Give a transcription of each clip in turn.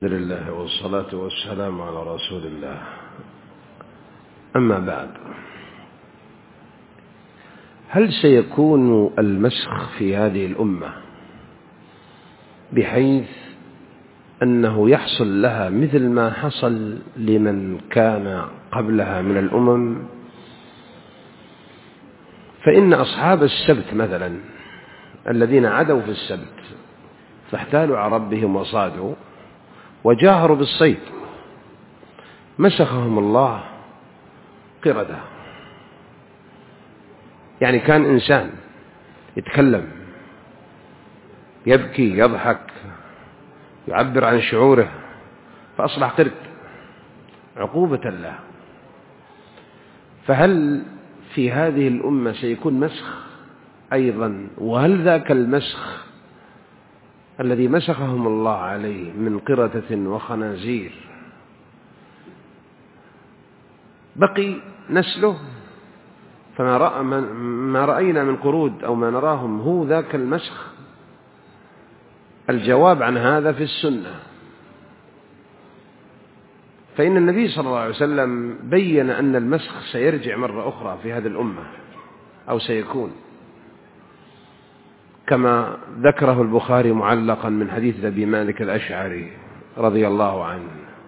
الحمد لله والصلاة والسلام على رسول الله. أما بعد، هل سيكون المسخ في هذه الأمة بحيث أنه يحصل لها مثل ما حصل لمن كان قبلها من الأمم؟ فإن أصحاب السبت مثلا الذين عدوا في السبت فاحتالوا على ربهم وصادوا وجاهروا بالصيد مسخهم الله قردة. يعني كان إنسان يتكلم، يبكي، يضحك، يعبر عن شعوره، فأصبح قرد عقوبة له. فهل في هذه الأمة سيكون مسخ أيضا؟ وهل ذاك المسخ الذي مسخهم الله عليه من قردة وخنازير بقي نسله؟ ما رأينا من قرود أو ما نراهم هو ذاك المسخ؟ الجواب عن هذا في السنة. فإن النبي صلى الله عليه وسلم بين أن المسخ سيرجع مرة أخرى في هذه الأمة، أو سيكون كما ذكره البخاري معلقا من حديث أبي مالك الأشعري رضي الله عنه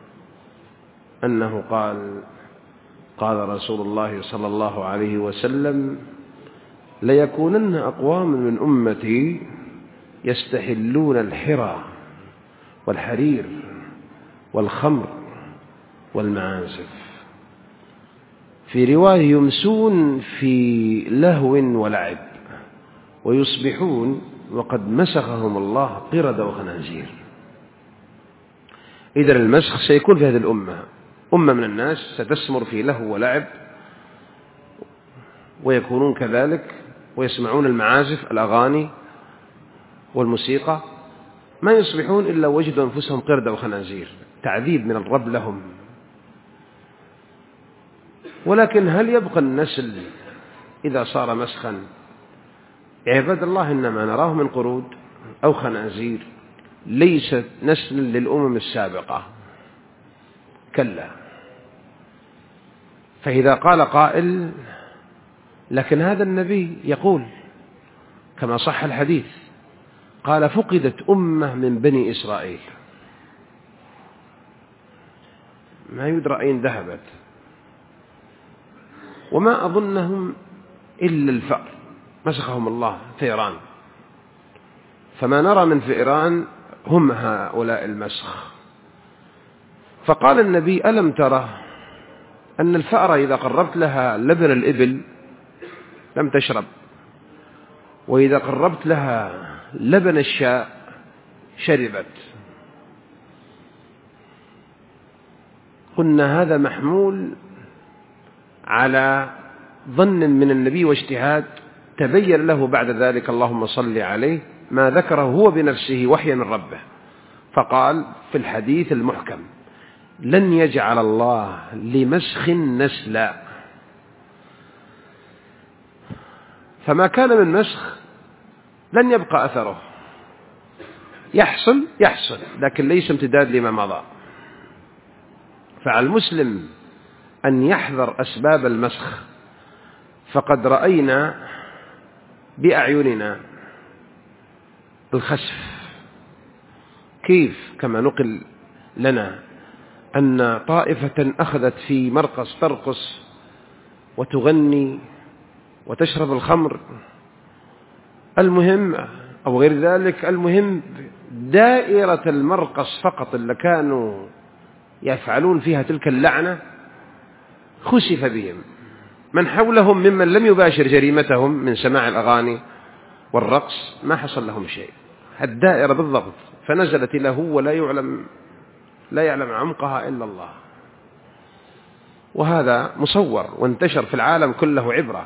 أنه قال رسول الله صلى الله عليه وسلم: ليكونن أقوام من أمتي يستحلون الحرى والحرير والخمر والمعازف، في رواية يمسون في لهو ولعب ويصبحون وقد مسخهم الله قردة وخنازير. إذن المسخ سيكون في هذه الأمة، أمة من الناس ستسمر في لهو ولعب ويكونون كذلك ويسمعون المعازف، الأغاني والموسيقى، ما يصبحون إلا وجدوا أنفسهم قردة وخنازير، تعذيب من الرب لهم. ولكن هل يبقى النسل إذا صار مسخا؟ يا عباد الله، إنما نراه من قرود أو خنازير ليست نسل للأمم السابقة، كلا. فإذا قال قائل: لكن هذا النبي يقول كما صح الحديث، قال: فقدت أمة من بني إسرائيل ما يدرى أين ذهبت، وما أظنهم إلا الفأر، مسخهم الله فئران، فما نرى من فئران هم هؤلاء المسخ. فقال النبي: ألم ترى أن الفأر إذا قربت لها لبن الإبل لم تشرب، وإذا قربت لها لبن الشاء شربت؟ قلنا هذا محمول على ظن من النبي واجتهاد، تبين له بعد ذلك اللهم صل عليه ما ذكره هو بنفسه وحيا من ربه، فقال في الحديث المحكم: لن يجعل الله لمسخ نسلا. فما كان من مسخ لن يبقى أثره، يحصل لكن ليس امتداد لما مضى. فعلى المسلم أن يحذر أسباب المسخ، فقد رأينا بأعيننا الخسف، كيف كما نقل لنا أن طائفة أخذت في مرقص ترقص وتغني وتشرب الخمر، المهم أو غير ذلك، المهم دائرة المرقص فقط اللي كانوا يفعلون فيها تلك اللعنة خسف بهم، من حولهم ممن لم يباشر جريمتهم من سماع الأغاني والرقص ما حصل لهم شيء، الدائرة بالضبط، فنزلت له لا يعلم عمقها إلا الله. وهذا مصور وانتشر في العالم كله عبرة.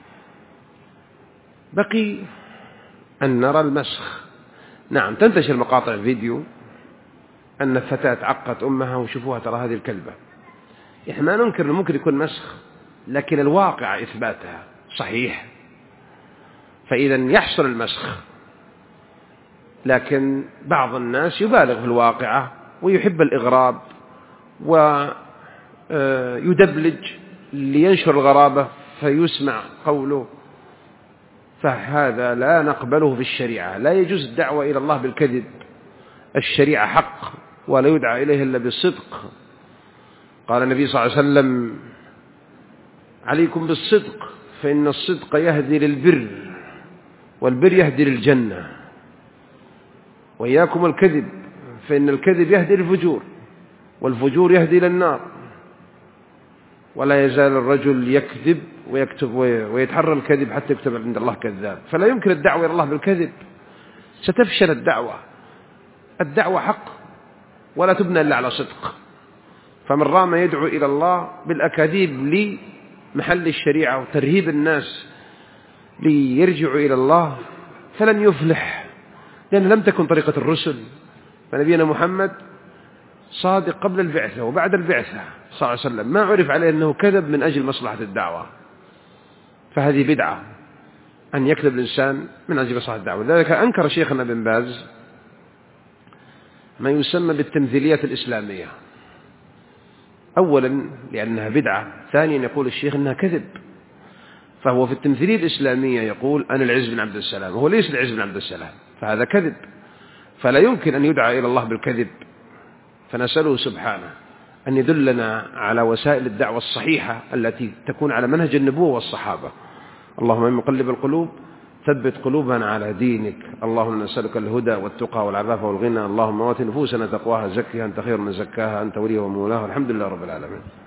بقي أن نرى المسخ. نعم، تنتشر مقاطع فيديو أن فتاة عقت أمها وشوفوها ترى هذه الكلبة. إحنا ما ننكر أنه ممكن يكون مسخ، لكن الواقع إثباتها صحيح. فإذا يحصل المسخ، لكن بعض الناس يبالغ في الواقعة ويحب الإغراب ويدبلج لينشر الغرابة فيسمع قوله، فهذا لا نقبله في الشريعة. لا يجوز الدعوة إلى الله بالكذب، الشريعة حق ولا يدعى إليه إلا بالصدق. قال النبي صلى الله عليه وسلم: عليكم بالصدق فإن الصدق يهدي للبر والبر يهدي للجنة، وإياكم الكذب فإن الكذب يهدي للفجور والفجور يهدي للنار. ولا يزال الرجل يكذب ويكتب ويتحرى الكذب حتى يكتب عند الله كذاب. فلا يمكن الدعوة إلى الله بالكذب، ستفشل الدعوة حق ولا تبنى إلا على صدق. فمن رام يدعو إلى الله بالأكاذيب لمحل الشريعة وترهيب الناس ليرجعوا إلى الله فلن يفلح، لأن لم تكن طريقة الرسل. فنبينا محمد صادق قبل البعثة وبعد البعثة صلى الله عليه وسلم، ما عرف عليه أنه كذب من أجل مصلحة الدعوة. فهذه بدعة أن يكذب الإنسان من أجل مصلحة الدعوة. لذلك أنكر شيخنا بن باز ما يسمى بالتمثيليات الإسلامية، أولا لأنها بدعة، ثانيا يقول الشيخ أنها كذب. فهو في التمثيلية الإسلامية يقول أنا العز بن عبد السلام، وهو ليس العز بن عبد السلام، فهذا كذب. فلا يمكن أن يدعى إلى الله بالكذب. فنسأله سبحانه أن يدلنا على وسائل الدعوة الصحيحة التي تكون على منهج النبوة والصحابة. اللهم من مقلب القلوب ثبت قلوبنا على دينك. اللهم نسألك الهدى والتقى والعفاف والغنى. اللهم آت نفوسنا تقواها زكها أنت خير من زكاها أنت وليها ومولاها. الحمد لله رب العالمين.